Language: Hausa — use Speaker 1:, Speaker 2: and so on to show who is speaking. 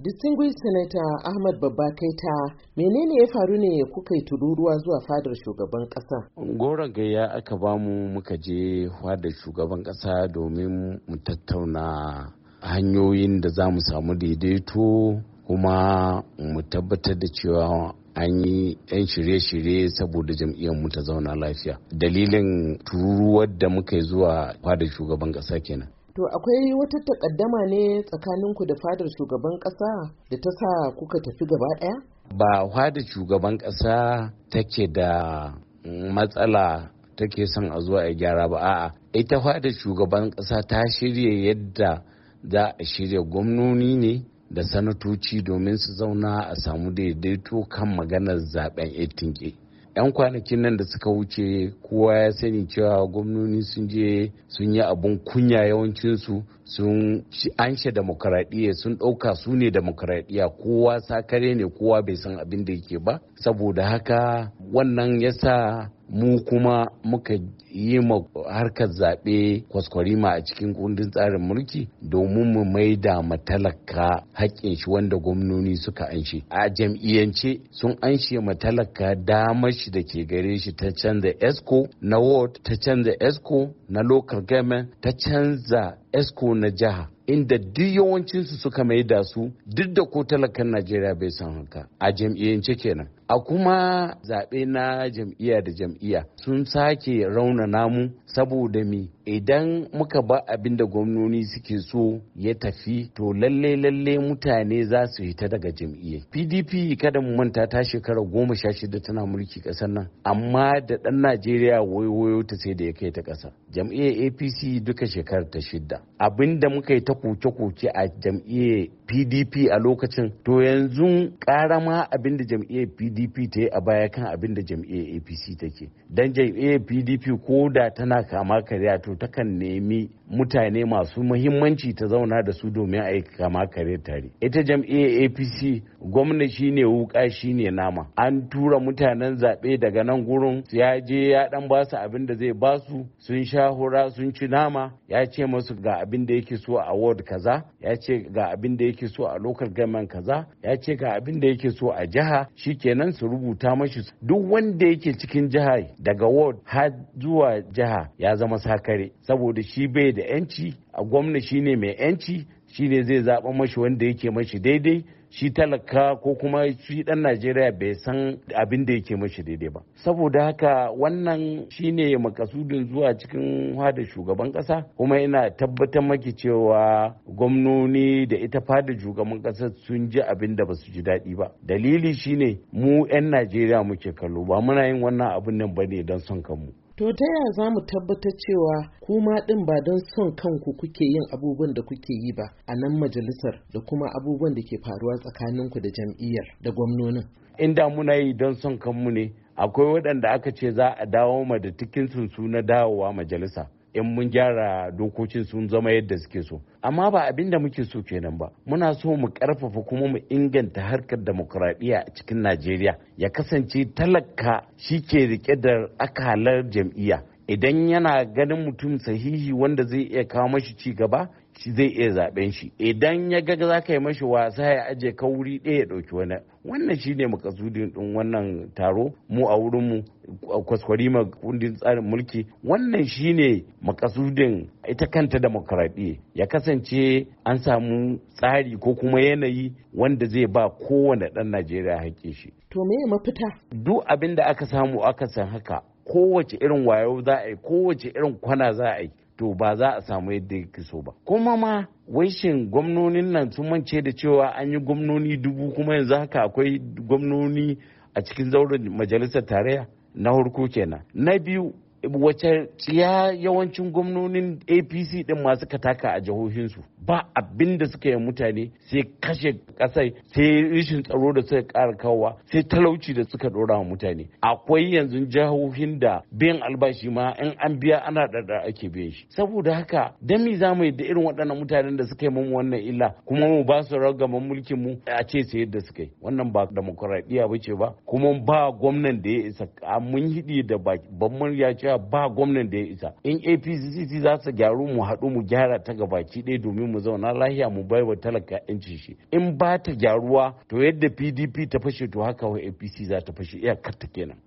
Speaker 1: Distinguished Senator Ahmad Babba Kaita, menene ya faru ne kuka yi tururuwa zuwa fadar shugaban kasa?
Speaker 2: Goron gayya aka bamu muka je fadar shugaban kasa domin mu tattauna hanyoyin da za mu samu daidaito kuma mu tabbatar da cewa an yi 'yan shirye-shirye saboda jam'iyyar mu ta zauna lafiya. Dalilin tururuwar da muka yi zuwa fadar shugaban kasa kenan.
Speaker 1: To akwai wata takaddama ne tsakaninku da fadar shugaban kasa da ta sa kuka tafi gaba ɗaya?
Speaker 2: Ba fadar shugaban kasa take da matsala take son a zuwa a gyara ba, a'a ita fadar shugaban kasa ta shirya yadda za a shirya gwamnoni ne da sanatoci domin su zauna a samu daidaito kan maganar zaben 18 'yan kwanakin nan da suka wuce kowa ya sani cewa gwamnoni sun je sun yi abun kunya, yawancinsu sun anshe demokaradiyya, sun ɗauka su ne demokaradiyya, kowa sakare ne, kowa bai san abin da yake ba. Saboda haka wannan yasa mu kuma muka yi ma harkar zaɓe kwaskwarima a cikin kundin tsarin mulki domin mu maida matalaka haƙƙin shi wanda gwamnoni suka anshe. A jam'iyyance sun anshe matalaka damar shi da ke gare shi ta canza esco na ward, ta canza esco na local government, ta canza esco na jiha, inda duk yawancinsu suka maida su duk da ko talakan Najeriya bai san haka a jam'iyyance kenan. A kuma zaɓe na jam'iyya da jam'iyya sun sake raunana mu saboda idan muka ba abin da gwamnoni suke so ya tafi to lalle mutane za su hita daga jam'iyya. PDP kada mu manta ta shekara 16 tana mulki ƙasar nan, amma da ɗan Najeriya wayo ta sai da ya kai ta ƙasa. Jam'iyyar APC duka shekarar ta 6. Abin da muka yi ta koke-koke a jam'iyyar PDP a lokacin, to yanzu ƙara ma abin da jam'iyyar PDP ta yi a baya kan abin da jam'iyyar APC take. Dan jam'iyyar PDP ko da tana kama karya to takan nemi mutane masu muhimmanci ta zauna da su domin a yi kama karya tare. Ita jam'iyyar APC gwamna shine wuka shine nama. An tura mutanen zaɓe daga nan gurin ya je ya dan ba su abin da zai ba su, sun sha hura sun ci nama, ya ce masu ga abin da yake so a ward kaza, ya ce ga abin da yake so a local government kaza, ya ce ga abin da yake so a jiha, shikenan su rubuta mashi duk wanda yake cikin jiha daga ward har zuwa jiha ya zama sakare saboda shi bai da yanci. A gwamna shine mai yanci, shine zai zaɓa mashi wanda yake mashi daidai. Shi talaka ko kuma shi ɗan Najeriya bai san abin da yake mashi daidai ba. Saboda haka wannan shine makasudin zuwa cikin fadar shugaban ƙasa, kuma ina tabbatar maki cewa gwamnoni da ita fadar shugaban ƙasa sun ji abin da basu ji daɗi ba. Dalili shine mu 'yan Najeriya muke kallo, ba muna yin wannan abin nan bane don son kanmu.
Speaker 1: To ta yaya za mu tabbatar cewa kuma ɗin ba don son kanku kuke yin abubuwan da kuke yi ba a nan majalisar da kuma abubuwan da ke faruwa tsakaninku da jam'iyyar da gwamnonin?
Speaker 2: Inda muna yi don son kanmu ne, akwai waɗanda aka ce za a dawo ma da tikinsu na dawowa majalisa in mun gyara dokokin sun zama yadda suke so. Amma ba abin da muke so kenan ba. Muna so mu karfafa kuma mu inganta harkar demokuraɗiyya a cikin Najeriya. Ya kasance talaka shi ke rike da akalar jam'iyya. Idan yana ganin mutum sahihi wanda zai iya kawo mashi ci gaba, shi zai iya zaben shi. Idan ya ga za ka yi mashi wasa ya aje ka wuri ɗaya ya ɗauki wani. Wannan shi ne makasudin ɗin wannan taro. Mu a wurinmu kwaskwarima kundin tsarin mulki, wannan shi ne makasudin ita kanta demokaradiyya. Ya kasance an samu tsari ko kuma yanayi wanda zai ba kowane ɗan Najeriya haƙƙin shi.
Speaker 1: To me mafita?
Speaker 2: Duk abin da aka samu aka san haka, kowace irin wayo za a yi, kowace irin kwana za a yi, to ba za a samu yadda yake so ba. Kuma ma shin gwamnonin nan sun mance da cewa an yi gwamnoni 1000 kuma yanzu haka akwai gwamnoni a cikin zauren majalisar tarayya? Na farko kenan. Na biyu, wace tsiya yawancin gwamnonin APC din masu kataka a jihohinsu, ba abin da suka yi mutane sai kashe kasai, sai rishin tsaro da suka ƙara kawowa, sai talauci da suka ɗora wa mutane. Akwai yanzu jihohin da biyan albashi ma in an biya ana ɗaɗa ake biyan shi. Saboda haka dan me za mu yi da irin waɗannan mutanen da suka yi mun wannan illa kuma mu ba su ragaman mulkin mu a ce sai yadda suka yi? Wannan ba demokuraɗiyya ba ce ba, kuma ba gwamnan da ya isa. Mun hidi da babban murya cewa Najeriya ba gwamnan da ya isa. In APC za su gyaru mu haɗu mu gyara ta gabaki ɗaya domin mu zauna lahiya mu bai wa talaka yancin shi. In ba ta gyaruwa to yadda PDP ta fashe to haka wa APC za ta fashe iyakar ta kenan.